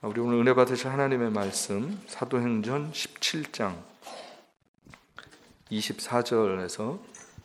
우리 오늘 은혜 받으실 하나님의 말씀 사도행전 17장 24절에서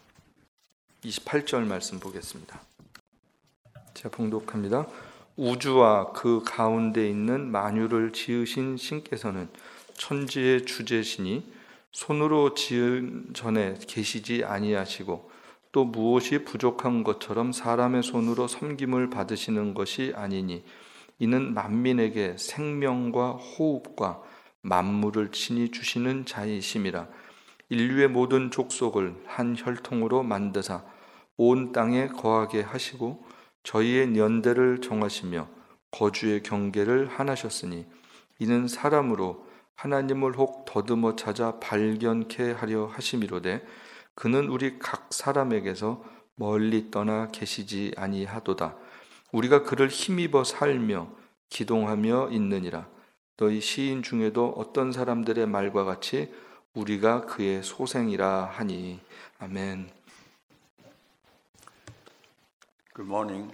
28절 말씀 보겠습니다. 제가 봉독합니다. 우주와 그 가운데 있는 만유를 지으신 신께서는 천지의 주제시니 손으로 지은 전에 계시지 아니하시고 또 무엇이 부족한 것처럼 사람의 손으로 섬김을 받으시는 것이 아니니 이는 만민에게 생명과 호흡과 만물을 친히 주시는 자이심이라. 인류의 모든 족속을 한 혈통으로 만드사 온 땅에 거하게 하시고 저희의 연대를 정하시며 거주의 경계를 하나셨으니 이는 사람으로 하나님을 혹 더듬어 찾아 발견케 하려 하심이로되 그는 우리 각 사람에게서 멀리 떠나 계시지 아니하도다. 우리가 그를 힘입어 살며 기동하며 있느니라. 너희 시인 중에도 어떤 사람들의 말과 같이 우리가 그의 소생이라 하니. 아멘. Good morning.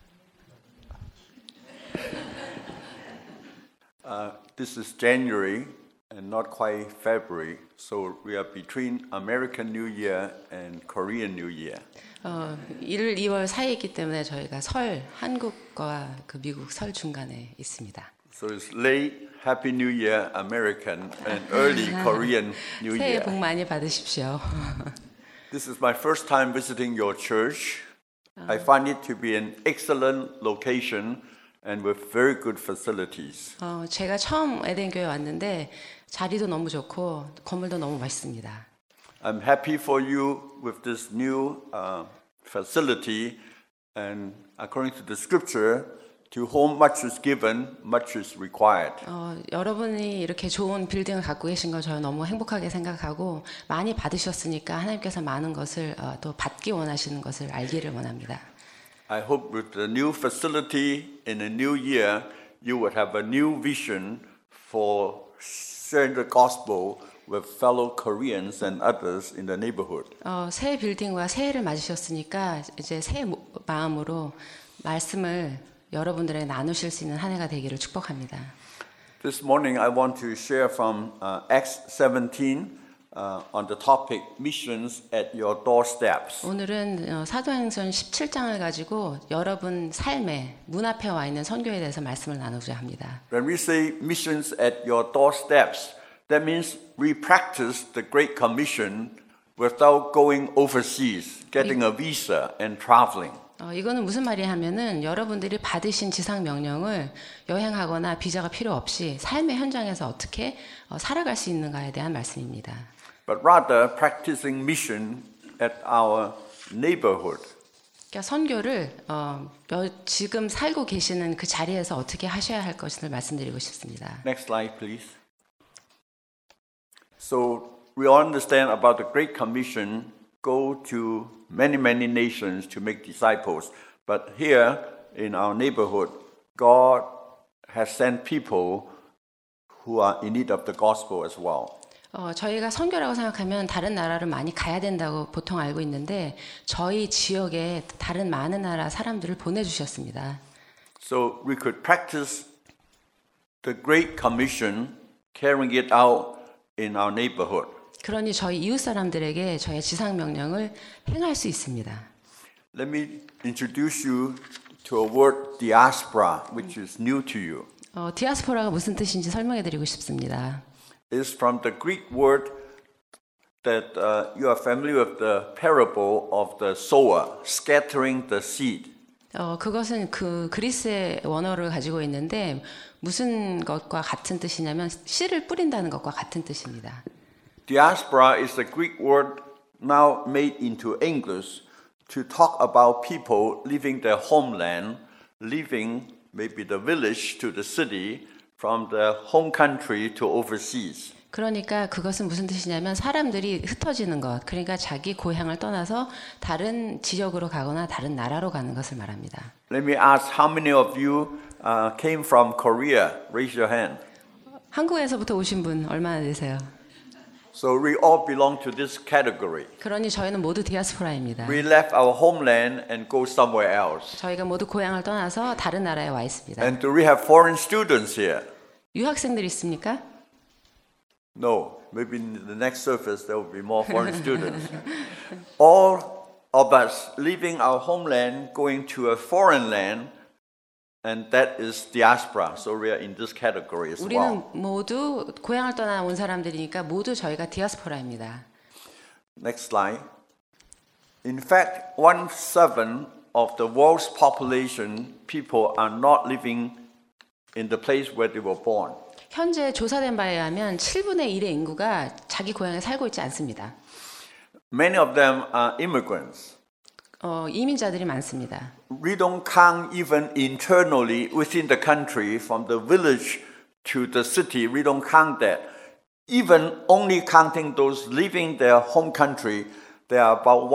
This is January and not quite February, so we are between American New Year and Korean New Year. 1월, 2월 사이이기 때문에 저희가 설, 한국과 그 미국 설 중간에 있습니다. So it's late Happy New Year American and early Korean New 새해 Year. 복 많이 받으십시오. This is my first time visiting your church. I find it to be an excellent location and with very good facilities. 제가 처음 에덴 교회 왔는데 자리도 너무 좋고 건물도 너무 멋있습니다. I'm happy for you with this new facility, and according to the scripture, to whom much is given, much is required. 여러분이 이렇게 좋은 빌딩을 갖고 계신 걸 저는 너무 행복하게 생각하고 많이 받으셨으니까 하나님께서 많은 것을 또 받기 원하시는 것을 알기를 원합니다. I hope with the new facility in the new year, you would have a new vision for sharing the gospel with fellow Koreans and others in the neighborhood. 새 빌딩과 새해를 맞으셨으니까 이제 새 마음으로 말씀을 여러분들에게 나누실 수 있는 한 해가 되기를 축복합니다. This morning I want to share from Acts 17 on the topic missions at your doorsteps. 오늘은 사도행전 17장을 가지고 여러분 삶의 문 앞에 와 있는 선교에 대해서 말씀을 나누고자 합니다. When we say missions at your doorsteps, that means we practice the Great Commission without going overseas, getting a visa and traveling. 이거는 무슨 말이냐 하면은 여러분들이 받으신 지상 명령을 여행하거나 비자가 필요 없이 삶의 현장에서 어떻게 살아갈 수 있는가에 대한 말씀입니다. But rather practicing mission at our neighborhood. 그러니까 선교를 지금 살고 계시는 그 자리에서 어떻게 하셔야 할 것을 말씀드리고 싶습니다. Next slide, please. So we all understand about the Great Commission. Go to many nations to make disciples. But here in our neighborhood, God has sent people who are in need of the gospel as well. 저희가 선교라고 생각하면 다른 나라를 많이 가야 된다고 보통 알고 있는데 저희 지역에 다른 많은 나라 사람들을 보내주셨습니다. So we could practice the Great Commission, carrying it out in our neighborhood. 그러니 저희 이웃 사람들에게 저의 지상 명령을 행할 수 있습니다. Let me introduce you to a word diaspora, which is new to you. 디아스포라가 무슨 뜻인지 설명해드리고 싶습니다. It's from the Greek word that you are familiar with the parable of the sower scattering the seed. 그것은 그 그리스의 원어를 가지고 있는데 무슨 것과 같은 뜻이냐면 씨를 뿌린다는 것과 같은 뜻입니다. Diaspora is the Greek word now made into English to talk about people leaving their homeland, leaving maybe the village to the city, from the home country to overseas. 그러니까 그것은 무슨 뜻이냐면 사람들이 흩어지는 것, 그러니까 자기 고향을 떠나서 다른 지역으로 가거나 다른 나라로 가는 것을 말합니다. Let me ask how many of you came from Korea? Raise your hand. 한국에서부터 오신 분 얼마나 되세요? So we all belong to this category. 그러니 저희는 모두 디아스포라입니다. We left our homeland and go somewhere else. 저희가 모두 고향을 떠나서 다른 나라에 와 있습니다. And do we have foreign students here? 유학생들 있습니까? No. Maybe in the next service there will be more foreign students. All of us leaving our homeland, going to a foreign land, and that is diaspora. So we are in this category as 우리는 well. 모두 고향을 떠나 온 사람들이니까 모두 저희가 디아스포라입니다. Next slide. In fact, 1/7 of the world's population, people are not living in the place where they were born. 현재 조사된 바에 의하면 7분의 1의 인구가 자기 고향에 살고 있지 않습니다. Many of them are immigrants. 이민자들이 많습니다. We don't count even internally within the country, from the village to the city. We don't count that. Even only counting those leaving their home country, there are about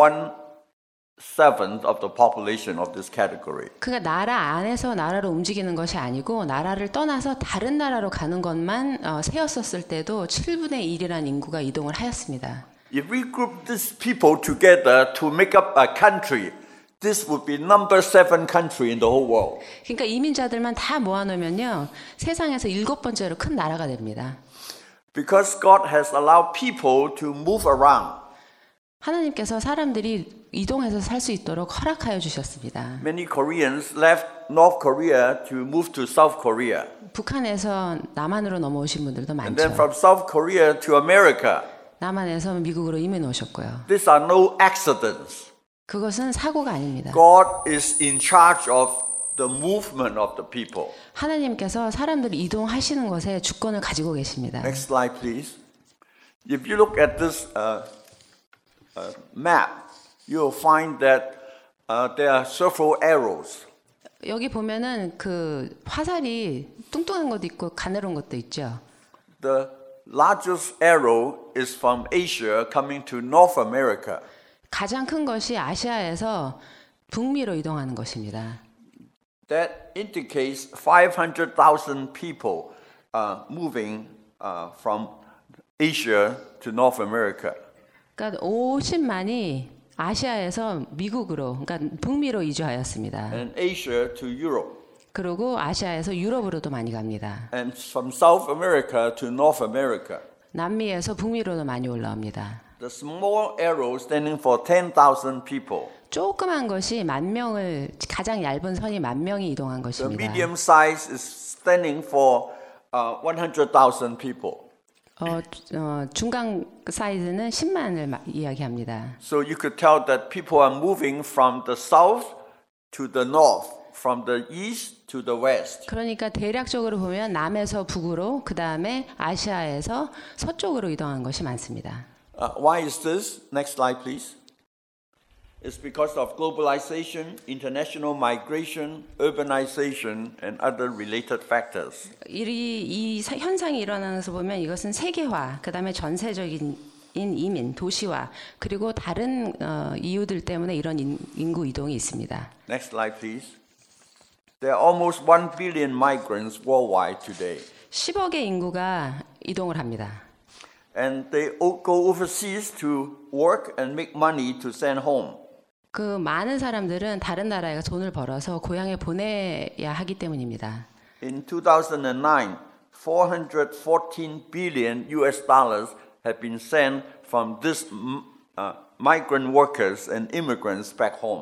1/7 of the population of this category. 그러니까 나라 안에서 나라로 움직이는 것이 아니고 나라를 떠나서 다른 나라로 가는 것만 세었었을 때도 7분의 1이라는 인구가 이동을 하였습니다. If we group these people together to make up a country, this would be number 7 country in the whole world. 그러니까 이민자들만 다 모아놓으면요 세상에서 7번째로 큰 나라가 됩니다. Because God has allowed people to move around. 하나님께서 사람들이 이동해서 살 수 있도록 허락하여 주셨습니다. Many Koreans left North Korea to move to South Korea. 북한에서 남한으로 넘어오신 분들도 And then 많죠. from South Korea to America. 남한에서 미국으로 이민 오셨고요. These are no accidents. 그것은 사고가 아닙니다. God is in charge of the movement of the people. 하나님께서 사람들을 이동하시는 것에 주권을 가지고 계십니다. Next slide, please. If you look at this map, you'll find that there are several arrows. 여기 보면은 그 화살이 뚱뚱한 것도 있고 가늘은 것도 있죠. The largest arrow is from Asia coming to North America. 가장 큰 것이 아시아에서 북미로 이동하는 것입니다. That indicates 500,000 people moving from Asia to North America. 그러니까 50만이 아시아에서 미국으로, 그러니까 북미로 이주하였습니다. And Asia to Europe. 그리고 아시아에서 유럽으로도 많이 갑니다. And from South America to North America. 남미에서 북미로도 많이 올라옵니다. The small arrow standing for 10,000 people. 조그만 것이 10,000명을, 가장 얇은 선이 10,000명이 이동한 The 것입니다. medium size is standing for 100,000 people. 중간 사이즈는 10만을 이야기합니다. So you could tell that people are moving from the south to the north, from the east to the west. 그러니까 대략적으로 보면 남에서 북으로, 그 다음에 아시아에서 서쪽으로 이동한 것이 많습니다. Why is this? Next slide, please. It's because of globalization, international migration, urbanization, and other related factors. 이 현상이 일어나는 것을 보면 이것은 세계화, 그 다음에 전세적인 이민, 도시화, 그리고 다른 이유들 때문에 이런 인구 이동이 있습니다. Next slide, please. There are almost 1 billion migrants worldwide today. 10억의 인구가 이동을 합니다. And they go overseas to work and make money to send home. 그 많은 사람들은 다른 나라에 돈을 벌어서 고향에 보내야 하기 때문입니다. In 2009, 414 billion US dollars have been sent from these migrant workers and immigrants back home.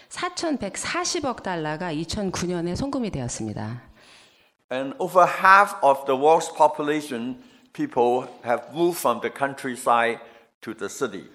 4,140억 달러가 2009년에 송금이 되었습니다. And over half of the world's population, people have moved from the countryside to the city.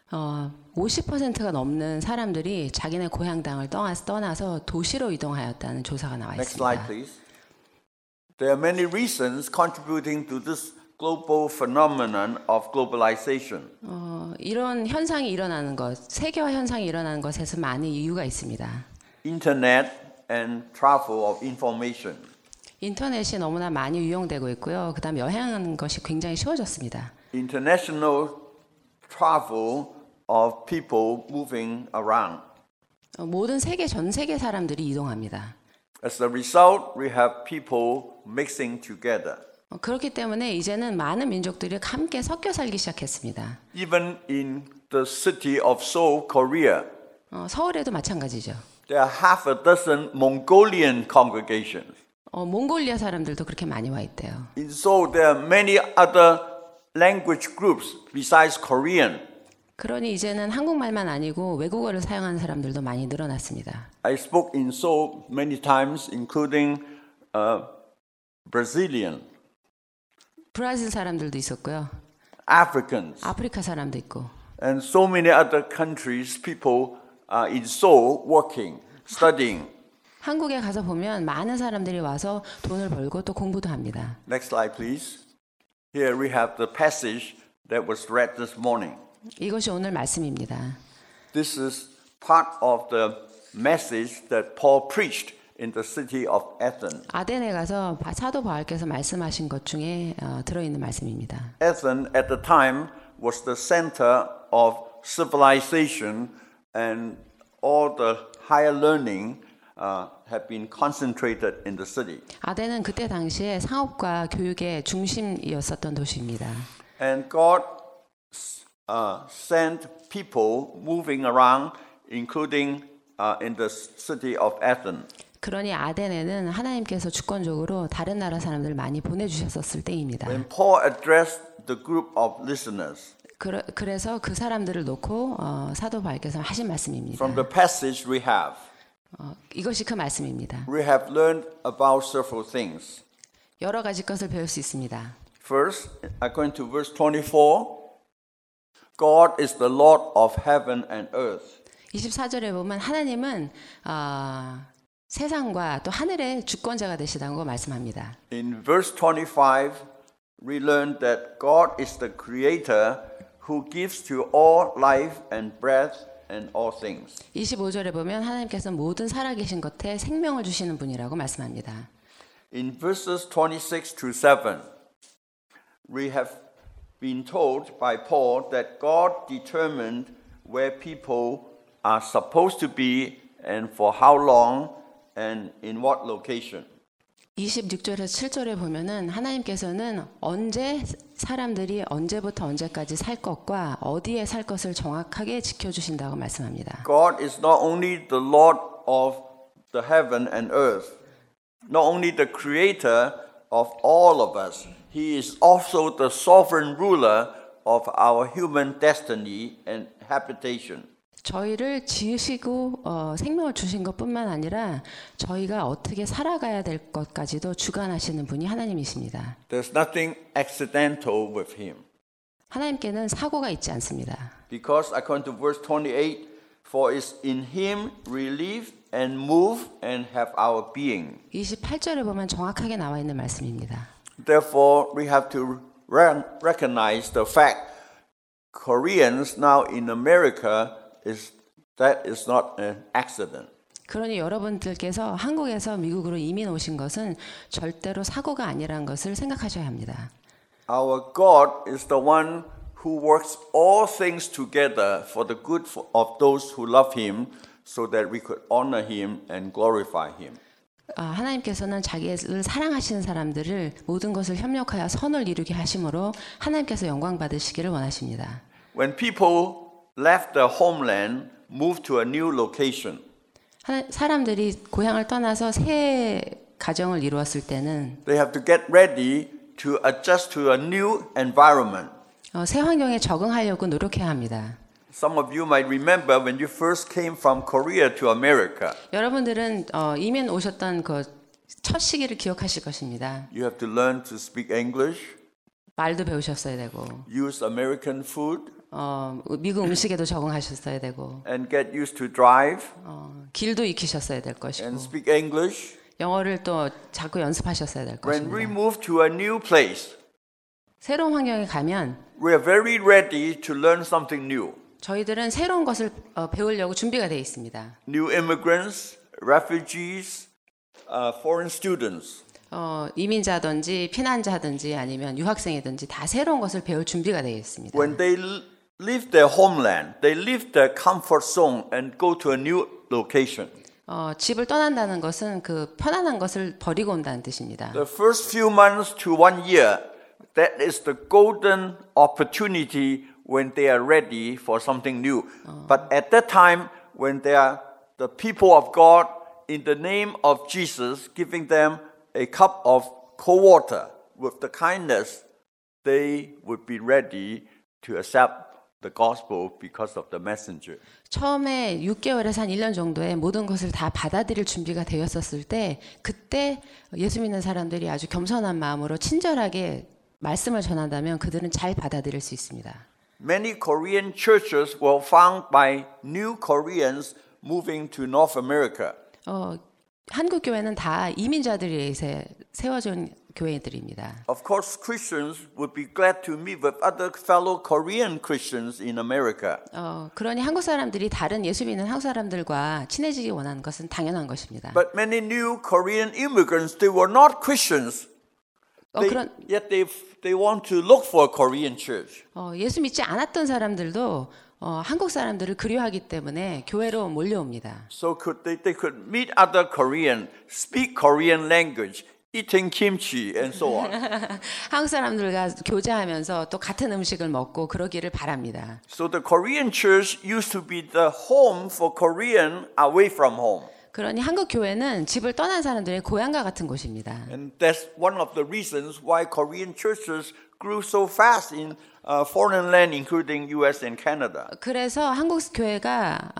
50%가 넘는 사람들이 자기네 고향 땅을 떠나서 도시로 이동하였다는 조사가 나와 Next slide, 있습니다. please. There are many reasons contributing to this global phenomenon of globalization. 이런 현상이 일어나는 것, 세계화 현상이 일어나는 것에서 많은 이유가 있습니다. Internet and travel of information. 인터넷이 너무나 많이 이용되고 있고요. 그다음 여행하는 것이 굉장히 쉬워졌습니다. International travel of people moving around. 모든 전 세계 사람들이 이동합니다. As a result, we have people mixing together. 그렇기 때문에 이제는 많은 민족들이 함께 섞여 살기 시작했습니다. Even in the city of Seoul, Korea, 서울에도 마찬가지죠. there are half a dozen Mongolian congregations. 몽골리아 사람들도 그렇게 많이 와 있대요. In Seoul, there are many other language groups besides Korean. 그러니 이제는 한국말만 아니고 외국어를 사용하는 사람들도 많이 늘어났습니다. I spoke in Seoul many times, including Brazilian, 브라질 사람들도 있었고요. Africans, 아프리카 사람도 있고. and so many other countries. People are in Seoul working, studying. 한국에 가서 보면 많은 사람들이 와서 돈을 벌고 또 공부도 합니다. Next slide, please. Here we have the passage that was read this morning. 이것이 오늘 말씀입니다. This is part of the message that Paul preached in the city of Athens. 아덴에 가서 사도 바울께서 말씀하신 것 중에 들어있는 말씀입니다. Athens at the time was the center of civilization, and all the higher learning had been concentrated in the city. 아덴은 그때 당시에 상업과 교육의 중심이었었던 도시입니다. And God sent people moving around, including in the city of Athens. 그러니 아덴에는 하나님께서 주권적으로 다른 나라 사람들 많이 보내주셨었을 때입니다. When Paul addressed the group of listeners, 그래서 그 사람들을 놓고 사도 바울께서 하신 말씀입니다. from the passage we have, 이것이 그 말씀입니다. we have learned about several things. 여러 가지 것을 배울 수 있습니다. First, according to verse 24, God is the Lord of heaven and earth. 24절에 보면 하나님은 세상과 또 하늘의 주권자가 되시다고 말씀합니다. In verse 25, we learn that God is the creator who gives to all life and breath and all things. 25절에 보면 하나님께서 모든 살아계신 것에 생명을 주시는 분이라고 말씀합니다. In verses 26 to 7, we have been told by Paul that God determined where people are supposed to be and for how long and in what location. 26절에서 7절에 보면은 하나님께서는 언제 사람들이 언제부터 언제까지 살 것과 어디에 살 것을 정확하게 지켜주신다고 말씀합니다. God is not only the Lord of the heaven and earth, not only the creator of all of us, He is also the sovereign ruler of our human destiny and habitation. 저희를 지으시고 생명을 주신 것뿐만 아니라 저희가 어떻게 살아가야 될 것까지도 주관하시는 분이 하나님이십니다. There's nothing accidental with Him. 하나님께는 사고가 있지 않습니다. Because according to verse 28, for it's in Him we live and move and have our being. 28절에 보면 정확하게 나와 있는 말씀입니다. Therefore, we have to recognize the fact Koreans now in America is not an accident. 그러니 여러분들께서 한국에서 미국으로 이민 오신 것은 절대로 사고가 아니라는 것을 생각하셔야 합니다. Our God is the one who works all things together for the good of those who love Him, so that we could honor Him and glorify Him. 하나님께서는 자기를 사랑하시는 사람들을 모든 것을 협력하여 선을 이루게 하심으로 하나님께서 영광 받으시기를 원하십니다. When people left their homeland, moved to a new location, 사람들이 고향을 떠나서 새 가정을 이루었을 때는 they have to get ready to adjust to a new environment. 새 환경에 적응하려고 노력해야 합니다. Some of you might remember when you first came from Korea to America. 여러분들은 이민 오셨던 그 첫 시기를 기억하실 것입니다. You have to learn to speak English, 말도 배우셨어야 되고, use American food, 미국 음식에도 적응하셨어야 되고, and get used to drive, 길도 익히셨어야 될 것이고, and speak English. 영어를 또 자꾸 연습하셨어야 될 When we 것입니다. move to a new place, 새로운 환경에 가면 we are very ready to learn something new. 저희들은 새로운 것을 배우려고 준비가 되어 있습니다. New immigrants, refugees, foreign students. 이민자든지 피난자든지 아니면 유학생이든지 다 새로운 것을 배울 준비가 되어 있습니다. When they leave their homeland, they leave their comfort zone and go to a new location. 집을 떠난다는 것은 그 편안한 것을 버리고 온다는 뜻입니다. The first few months to 1 year, that is the golden opportunity when they are ready for something new. But at that time, when they are the people of God, in the name of Jesus, giving them a cup of cold water with the kindness, they would be ready to accept the gospel because of the messenger. 처음에 6개월에서 한 1년 정도에 모든 것을 다 받아들일 준비가 되었었을 때 그때 예수 믿는 사람들이 아주 겸손한 마음으로 친절하게 말씀을 전한다면 그들은 잘 받아들일 수 있습니다. Many Korean churches were found by new Koreans moving to North America. 한국 교회는 다 이민자들에 의해 세워진 교회들입니다. Of course, Christians would be glad to meet with other fellow Korean Christians in America. 그러니 한국 사람들이 다른 예수 믿는 한국 사람들과 친해지기 원하는 것은 당연한 것입니다. But many new Korean immigrants, they were not Christians. Yet they want to look for a Korean church. 예수 믿지 않았던 사람들도 한국 사람들을 그리워하기 때문에 교회로 몰려옵니다. So they could meet other Korean, speak Korean language, eating kimchi and so on. 한국 사람들과 교제하면서 또 같은 음식을 먹고 그러기를 바랍니다. So the Korean church used to be the home for Korean away from home. 그러니 한국 교회는 집을 떠난 사람들의 고향과 같은 곳입니다. And that's one of the reasons why Korean churches grew so fast in foreign land, including U.S. and Canada. 그래서 한국 교회가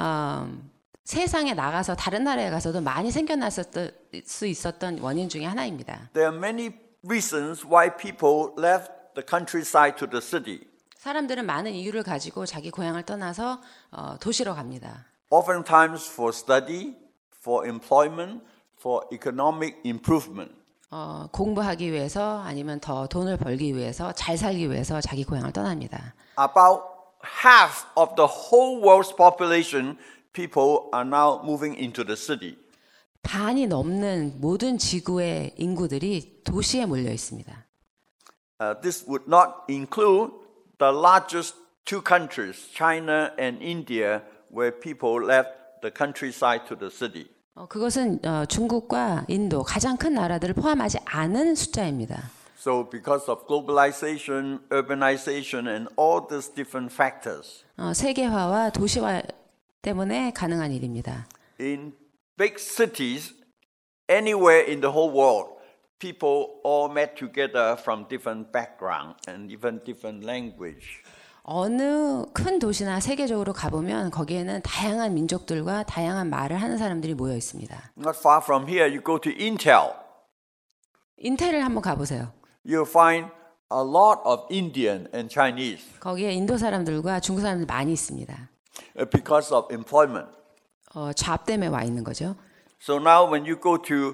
세상에 나가서 다른 나라에 가서도 많이 생겨났을 수 있었던 원인 중에 하나입니다. There are many reasons why people left the countryside to the city. 사람들은 많은 이유를 가지고 자기 고향을 떠나서 도시로 갑니다. Oftentimes for study, for employment, for economic improvement. 공부하기 위해서 아니면 더 돈을 벌기 위해서 잘 살기 위해서 자기 고향을 떠납니다. About half of the whole world's population, people are now moving into the city. 반이 넘는 모든 지구의 인구들이 도시에 몰려 있습니다. This would not include the largest two countries, China and India, where people left the countryside to the city. 그것은 중국과 인도 가장 큰 나라들을 포함하지 않은 숫자입니다. So because of globalization, urbanization, and all these different factors. 세계화와 도시화 때문에 가능한 일입니다. In big cities, anywhere in the whole world, people all met together from different background and even different language. 어느 큰 도시나 세계적으로 가보면 거기에는 다양한 민족들과 다양한 말을 하는 사람들이 모여 있습니다. Not far from here, you go to Intel. 인텔을 한번 가보세요. You'll find a lot of Indian and Chinese. 거기에 인도 사람들과 중국 사람들 많이 있습니다. Because of employment. 잡 때문에 와 있는 거죠. So now when you go to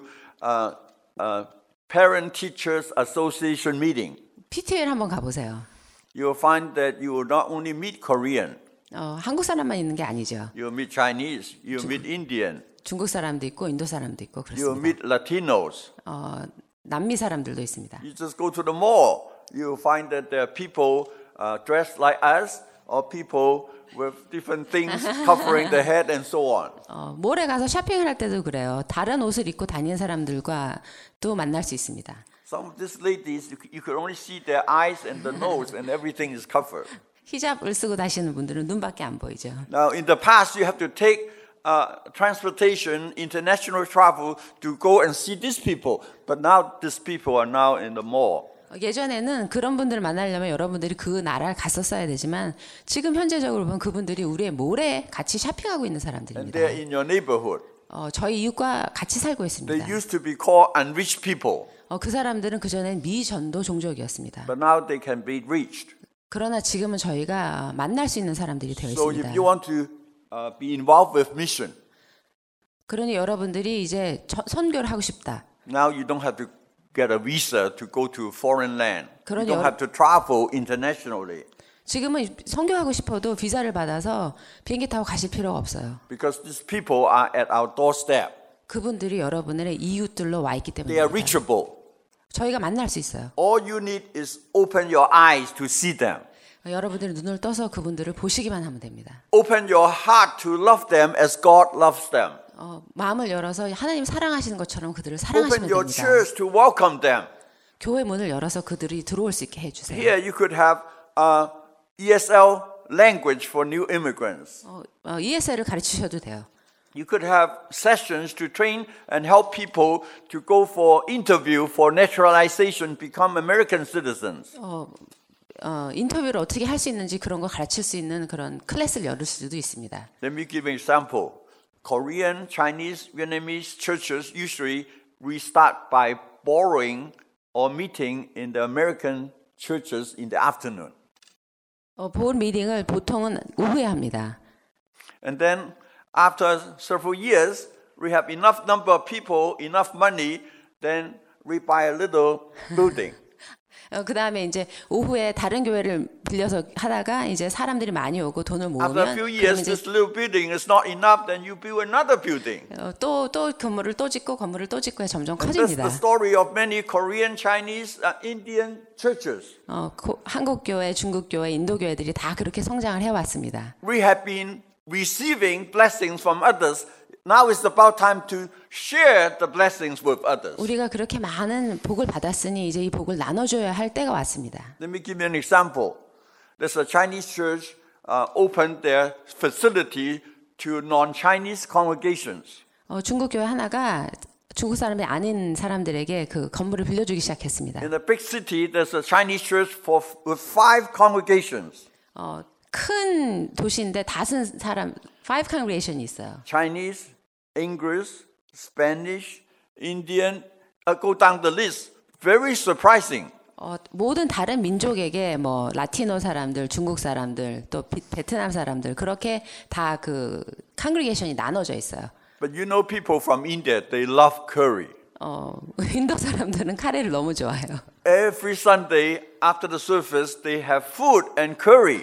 Parent Teachers Association meeting, PTA를 한번 가보세요. you'll find that you will not only meet Korean, 한국 사람만 있는 게 아니죠. you'll meet Chinese, you'll meet Indian, 중국 사람도 있고 인도 사람도 있고 you'll 그렇습니다. meet Latinos. 남미 사람들도 있습니다. You just go to the mall, you'll find that there are people dressed like us or people with different things covering the head and so on. 몰에 가서 쇼핑을 할 때도 그래요. 다른 옷을 입고 다니는 사람들과 또 만날 수 있습니다. Some of these ladies, you could only see their eyes and the nose and everything is covered. 히잡을 쓰고 다니시는 분들은 눈밖에 안 보이죠. Now, in the past, you have to take transportation, international travel to go and see these people. But now, these people are now in the mall. 예전에는 그런 분들을 만나려면 여러분들이 그 나라를 갔었어야 되지만 지금 현재적으로 보면 그분들이 우리의 몰에 같이 쇼핑하고 있는 And 사람들입니다. they're in your neighborhood. 저희 이웃과 같이 살고 They 있습니다. used to be called unreached people. 그 사람들은 그전엔 미전도 종족이었습니다. But now they can be reached. 그러나 지금은 저희가 만날 수 있는 사람들이 되어 So 있습니다. if you want to be involved with mission, 그러니 여러분들이 이제 선교를 하고 싶다. now you don't have to get a visa to go to foreign land. You 그러니 don't have to travel internationally. 지금은 선교하고 싶어도 비자를 받아서 비행기 타고 가실 필요가 없어요. Because these people are at our doorstep. 그분들이 여러분의 이웃들로 와 있기 They are 때문입니다. reachable. 저희가 만날 수 있어요. All you need is open your eyes to see them. 여러분들이 눈을 떠서 그분들을 보시기만 하면 됩니다. Open your heart to love them as God loves them. 마음을 열어서 하나님 사랑하시는 것처럼 그들을 Open 사랑하시면 your 됩니다. church to welcome them. 교회 문을 열어서 그들이 들어올 수 있게 해주세요. Here you could have ESL language for new immigrants. ESL을 가르치셔도 돼요. You could have sessions to train and help people to go for interview for naturalization, become American citizens. 인터뷰를 어떻게 할 수 있는지 그런 거 가르칠 수 있는 그런 클래스를 열을 수도 있습니다. Let me give an example. Korean, Chinese, Vietnamese churches usually restart by borrowing or meeting in the American churches in the afternoon. 보ard 미팅을 보통은 오후에 합니다. And then after several years, we have enough number of people, enough money, then we buy a little building. 그 다음에 이제 오후에 다른 교회를 빌려서 하다가 이제 사람들이 많이 오고 돈을 After a 모으면 few years, this little building is not enough, then you build another building. 또 건물을 또 짓고 건물을 또 짓고 점점 And that's 커집니다. the story of many Korean, Chinese, Indian churches. 한국 교회, 중국 교회, 인도 교회들이 다 그렇게 성장을 해왔습니다. We have been receiving blessings from others. Now is about time to share the blessings with others. 우리가 그렇게 많은 복을 받았으니 이제 이 복을 나눠줘야 할 때가 왔습니다. Let me give you an example. There's a Chinese church opened their facility to non-Chinese congregations. 중국 교회 하나가 중국 사람이 아닌 사람들에게 그 건물을 빌려주기 시작했습니다. In a big city, there's a Chinese church with 5 congregations. 큰 도시인데 5 congregation이 있어요. Chinese, English, Spanish, Indian, go down the list. Very surprising. 모든 다른 민족에게 뭐 라티노 사람들, 중국 사람들, 또 베트남 사람들 그렇게 다 그 congregation이 나눠져 있어요. But you know people from India, they love curry. 인도 사람들은 카레를 너무 좋아해요. Every Sunday after the service, they have food and curry.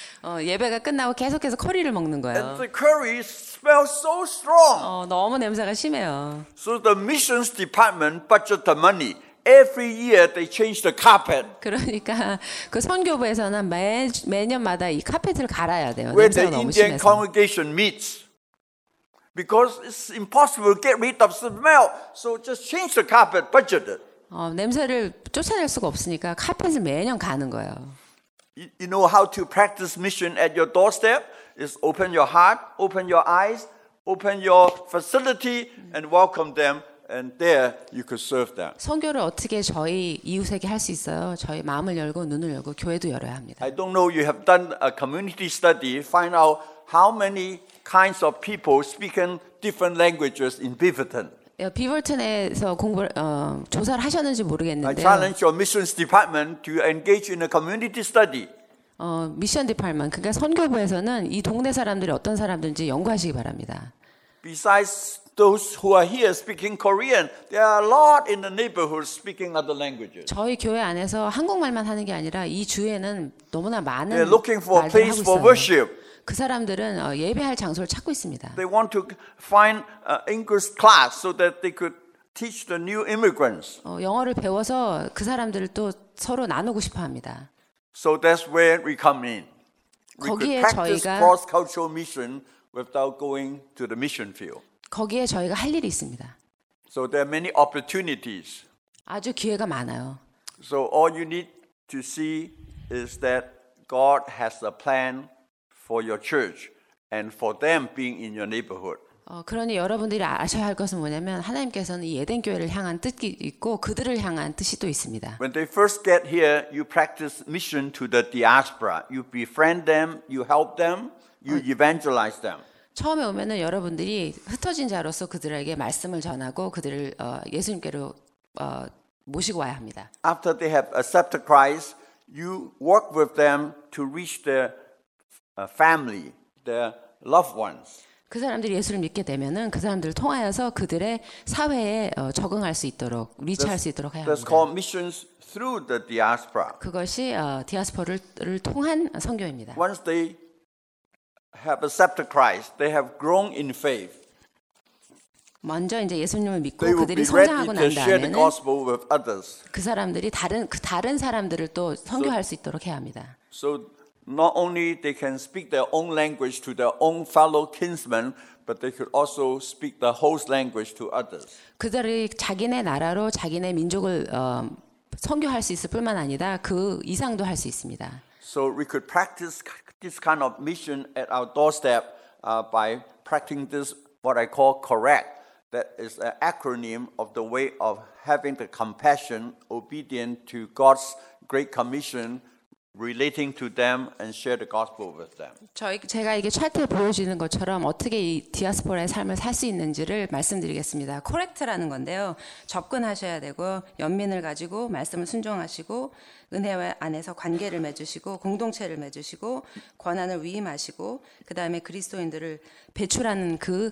예배가 끝나고 계속해서 커리를 먹는 거예요. And the curry smells so strong. 너무 냄새가 심해요. So the missions department budget the money. Every year they change the carpet. 그러니까 그 선교부에서는 매년마다 이 카펫을 갈아야 돼요. Where the 냄새가 너무 Indian 심해서. congregation meets. Because it's impossible to get rid of the smell. So just change the carpet, budget it. 냄새를 쫓아낼 수가 없으니까 카펫을 매년 가는 거예요. You know how to practice mission at your doorstep? Is open your heart, open your eyes, open your facility, and welcome them. And there you could serve them. 선교를 어떻게 저희 이웃에게 할 수 있어요? 저희 마음을 열고 눈을 열고 교회도 열어야 합니다. I don't know, you have done a community study, find out how many kinds of people speaking different languages in Beaverton. 비버튼에서 조사를 하셨는지 I 모르겠는데요. challenge your missions department to engage in a community study. 미션 디파트먼트 그러니까 선교부에서는 이 동네 사람들이 어떤 사람들인지 연구하시기 바랍니다. Besides those who are here speaking Korean, there are a lot in the neighborhood speaking other languages. 저희 교회 안에서 한국말만 하는 게 아니라 이 주에는 너무나 많은 They're looking for a 말들을 place 하고 for 있어요. worship. 그 사람들은 예배할 장소를 찾고 있습니다. They want to find an English class so that they could teach the new immigrants. 영어를 배워서 그 사람들을 또 서로 나누고 싶어 합니다. So that's where we come in. We could 거기에 practice 저희가 cross-cultural mission without going to the mission field. 거기에 저희가 할 일이 있습니다. So there are many opportunities. 아주 기회가 많아요. So all you need to see is that God has a plan for your church and for them being in your neighborhood. 그러니 여러분들이 아셔야 할 것은 뭐냐면 하나님께서는 이 에덴 교회를 향한 뜻이 있고 그들을 향한 뜻이 또 있습니다. When they first get here, you practice mission to the diaspora. You befriend them, you help them, you evangelize them. 처음에 오면은 여러분들이 흩어진 자로서 그들에게 말씀을 전하고 그들을 예수님께로 모시고 와야 합니다. After they have accepted Christ, you work with them to reach their family, their loved ones. 그 사람들이 예수를 믿게 되면은 그 사람들을 통하여서 그들의 사회에 적응할 수 있도록 리치할 수 있도록 해야 That's 합니다. called missions through the diaspora. 그것이 디아스포를 통한 선교입니다. Once they have accepted Christ, they have grown in faith. 먼저 이제 예수님을 믿고 They will 그들이 be ready 성장하고 to 난 share the 다음에는 gospel with others. 그 사람들이 다른 사람들을 또 선교할 수 있도록 해야 합니다. So not only they can speak their own language to their own fellow kinsmen, but they could also speak the host language to others. 그들이 자기네 나라로 자기네 민족을 선교할 수 있을 뿐만 아니라 그 이상도 할 수 있습니다. So we could practice this kind of mission at our doorstep by practicing this, what I call correct. That is an acronym of the way of having the compassion, obedient to God's great commission, relating to them and share the gospel with them. 제가 이게 차트에 보여지는 것처럼 어떻게 이 디아스포라의 삶을 살 수 있는지를 말씀드리겠습니다. 코렉트라는 건데요. 접근하셔야 되고 연민을 가지고 말씀을 순종하시고 은혜 안에서 관계를 맺으시고 공동체를 맺으시고 권한을 위임하시고 그 다음에 그리스도인들을 배출하는 그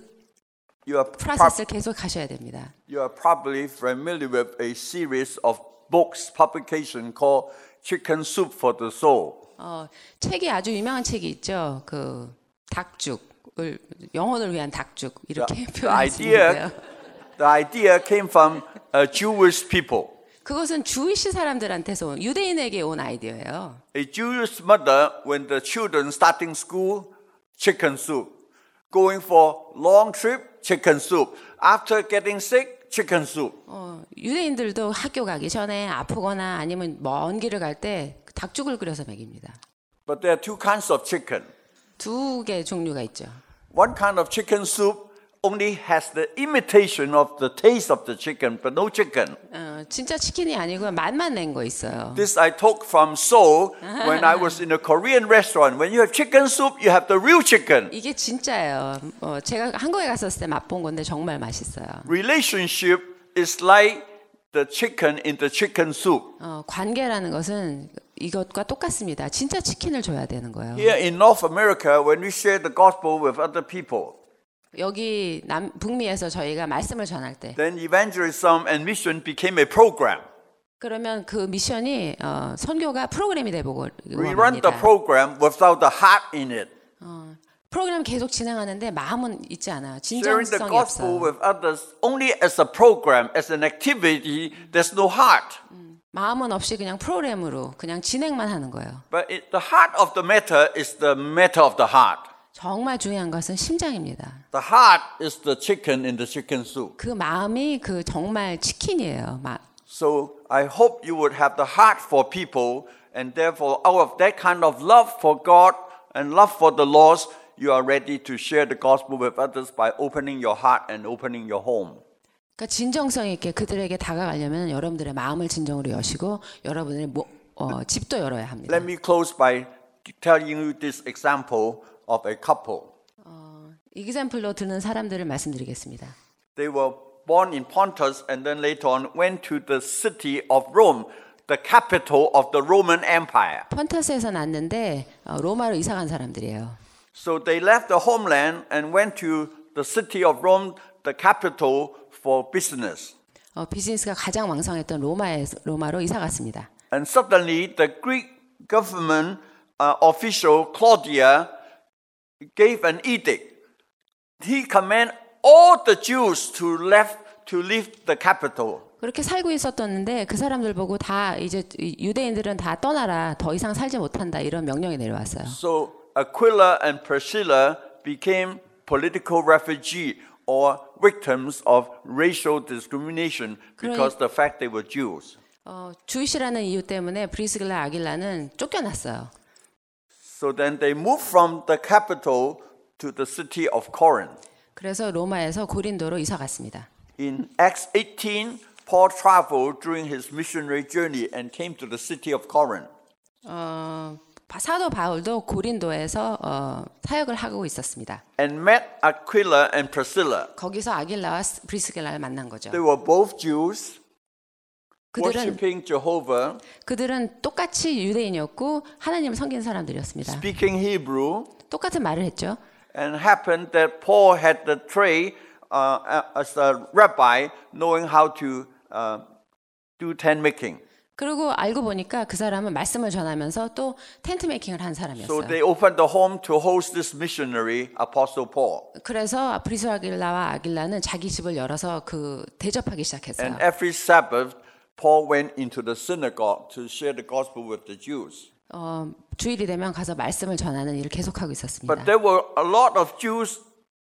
프로세스를 계속 가셔야 됩니다. You are probably familiar with a series of books, publication called Chicken Soup for the Soul. 책이 아주 유명한 책이 있죠. 그 닭죽을 영혼을 위한 닭죽 이렇게 표현했는데요. The idea came from Jewish people. 그것은 주이시 사람들한테서 온 유대인에게 온 아이디어예요. A Jewish mother, when the children starting school, chicken soup. Going for long trip, chicken soup. After getting sick, chicken soup. 유대인들도 학교 가기 전에 아프거나 아니면 먼 길을 갈 때 닭죽을 끓여서 먹입니다. But there are two kinds of chicken. 두 개 종류가 있죠. One kind of chicken soup only has the imitation of the taste of the chicken, but no chicken. 진짜 치킨이 아니고 맛만 낸 거 있어요. This I took from Seoul when I was in a Korean restaurant. When you have chicken soup, you have the real chicken. 이게 진짜예요. 제가 한국에 갔었을 때 맛본 건데 정말 맛있어요. Relationship is like the chicken in the chicken soup. 관계라는 것은 이것과 똑같습니다. 진짜 치킨을 줘야 되는 거예요. Here in North America, when we share the gospel with other people, 여기 북미에서 저희가 말씀을 전할 때 then evangelism and mission became a program. 그러면 그 미션이 선교가 프로그램이 되고 We run the program without the heart in it. 프로그램 계속 진행하는데 마음은 있지 않아요. Sharing the 진정성이 gospel 없어요. with others only as a program, as an activity, there's no heart. 마음은 없이 그냥 프로그램으로 그냥 진행만 하는 거예요. But the heart of the matter is the matter of the heart. 정말 중요한 것은 심장입니다. The heart is the chicken in the chicken soup. 그 마음이 그 정말 치킨이에요. So I hope you would have the heart for people, and therefore out of that kind of love for God and love for the lost, you are ready to share the gospel with others by opening your heart and opening your home. 그러니까 진정성 있게 그들에게 다가가려면 여러분들의 마음을 진정으로 여시고 여러분의 집도 열어야 합니다. Let me close by telling you this example of a couple. example로 드는 사람들을 말씀드리겠습니다. They were born in Pontus and then later on went to the city of Rome, the capital of the Roman Empire. 폰터스에서 났는데 로마로 이사 간 사람들이에요. So they left the homeland and went to the city of Rome, the capital, for business. 비즈니스가 가장 왕성했던 로마로 이사 갔습니다. And suddenly the Greek government official Claudia gave an edict. He commanded all the Jews to leave the capital. 그렇게 살고 있었었는데 그 사람들 보고 다 이제 유대인들은 다 떠나라. 더 이상 살지 못한다. 이런 명령이 내려왔어요. So Aquila and Priscilla became political refugee or victims of racial discrimination because the fact they were Jews. 주이시라는 이유 때문에 브리스길라 아길라는 쫓겨났어요. So then they moved from the capital to the city of Corinth. 그래서 로마에서 고린도로 이사 갔습니다. In Acts 18, Paul traveled during his missionary journey and came to the city of Corinth. 사도 바울도 고린도에서 사역을 하고 있었습니다. And met Aquila and Priscilla. 거기서 아길라와 브리스길라를 만난 거죠. They were both Jews, 그들은 worshiping Jehovah, 그들은 똑같이 유대인이었고 하나님을 섬기는 사람들이었습니다. speaking Hebrew. 똑같은 말을 했죠. And happened that Paul had the trade as a rabbi, knowing how to do tent making. 그리고 알고 보니까 그 사람은 말씀을 전하면서 또 텐트 메이킹을 한 So 사람이었어요. they opened the home to host this missionary, Apostle Paul. 그래서 브리스길라와 아길라는 자기 집을 열어서 대접하기 시작했어요. And every Sabbath, Paul went into the synagogue to share the gospel with the Jews. 주일이 되면 가서 말씀을 전하는 일을 계속하고 있었습니다. But there were a lot of Jews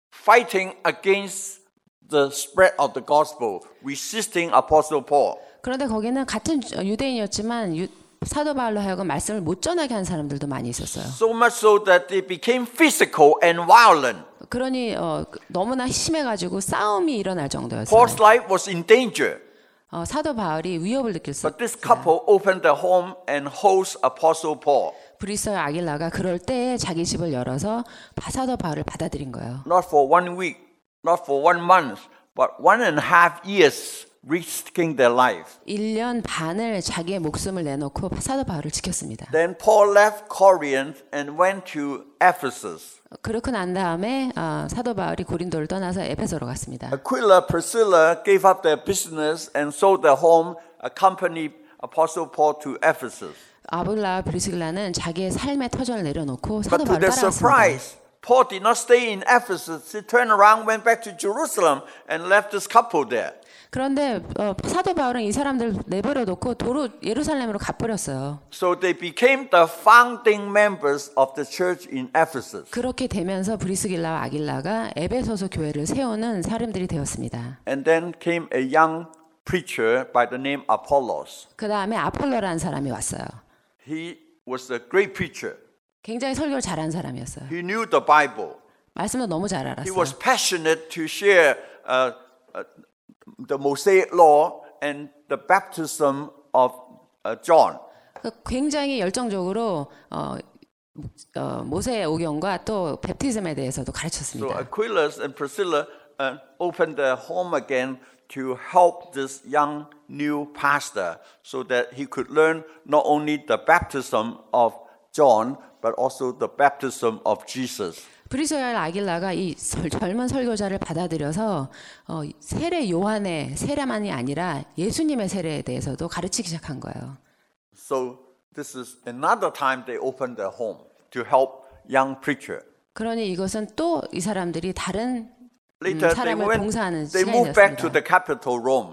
fighting against the spread of the gospel, resisting Apostle Paul. 그런데 거기는 같은 유대인이었지만 사도 바울로 하여금 말씀을 못 전하게 한 사람들도 많이 있었어요. So much so that they became physical and violent. 그러니 너무나 심해가지고 싸움이 일어날 정도였어요. Paul's life was in danger. 사도 바울이 위협을 느낄 수 But this 있었어요. couple opened their home and host Apostle Paul. 브리스와 아길라가 그럴 때 자기 집을 열어서 사도 바울을 받아들인 거예요. Not for 1 week, not for 1 month, but 1.5 years risking their life. 1년 반을 자기의 목숨을 내놓고 사도 바울을 지켰습니다. Then Paul left Corinth and went to Ephesus. 그렇고 난 다음에 사도 바울이 고린도를 떠나서 에베소로 갔습니다. Aquila, Priscilla gave up their business and sold their home, accompanied Apostle Paul to Ephesus. 아블라와 브리스길라는 자기의 삶의 터전을 내려놓고 But 사도 to 바울을 their 따라갔습니다. surprise, Paul did not stay in Ephesus. He turned around, went back to Jerusalem, and left this couple there. 그런데 사도 바울은 이 사람들 내버려 놓고 도로 예루살렘으로 가버렸어요. So they became the founding members of the church in Ephesus. 그렇게 되면서 브리스길라와 아길라가 에베소서 교회를 세우는 사람들이 되었습니다. And then came a young preacher by the name Apollos. 그 다음에 아폴로라는 사람이 왔어요. He was a great preacher. 굉장히 설교를 잘한 사람이었어요. He knew the Bible. 말씀도 너무 잘 He 알았어요. was passionate to share the Mosaic law and the baptism of John. 굉장히 열정적으로 모세의 오경과 또 베프티즘에 대해서도 So 가르쳤습니다. Aquilus and Priscilla opened their home again to help this young new pastor so that he could learn not only the baptism of John but also the baptism of Jesus. 브리스와 아길라가 이 젊은 설교자를 받아들여서 세례 요한의 세례만이 아니라 예수님의 세례에 대해서도 가르치기 시작한 거예요. So this is another time they opened their home to help young preacher. 그러니 이것은 또 이 사람들이 다른 Later 사람을 봉사하는 they moved back to 시간이었습니다. the capital, Rome.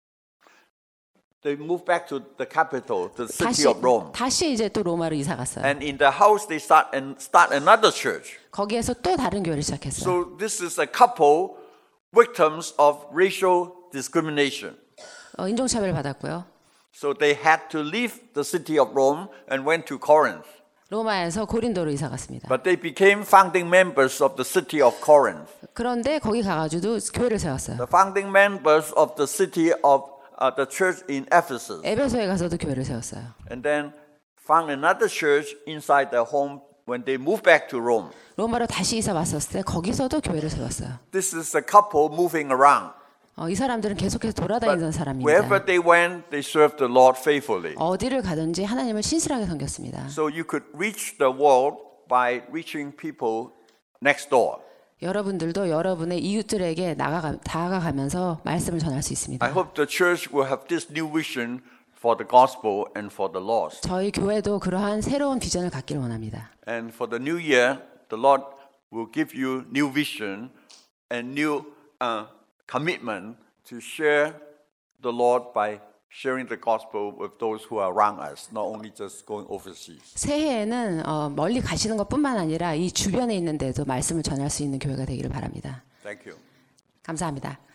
They moved back to the capital, the city of Rome. 다시 이제 또 로마로 이사 갔어요. And in the house they start another church. 거기에서 또 다른 교회를 시작했어요. So this is a couple victims of racial discrimination. 인종차별을 받았고요. So they had to leave the city of Rome and went to Corinth. 로마에서 고린도로 이사 갔습니다. But they became founding members of the city of Corinth. 그런데 거기 가가지고도 교회를 세웠어요. The founding members of the city of the church in Ephesus. 에베소에 가서도 교회를 세웠어요. And then found another church inside their home when they moved back to Rome. 로마로 다시 이사 왔었을 때 거기서도 교회를 세웠어요. This is a couple moving around. 이 사람들은 계속해서 돌아다니던 But 사람입니다. wherever they went, they served the Lord faithfully. 어디를 가든지 하나님을 신실하게 섬겼습니다. So you could reach the world by reaching people next door. 여러분들도 여러분의 이웃들에게 다가가면서 말씀을 전할 수 있습니다. I hope the church will have this new vision for the gospel and for the lost. 저희 교회도 그러한 새로운 비전을 갖기를 원합니다. And for the new year, the Lord will give you new vision and new commitment to share the Lord by sharing the gospel with those who are around us, not only just going overseas. 새해에는 멀리 가시는 것뿐만 아니라 이 주변에 있는 데도 말씀을 전할 수 있는 교회가 되기를 바랍니다. Thank you. 감사합니다.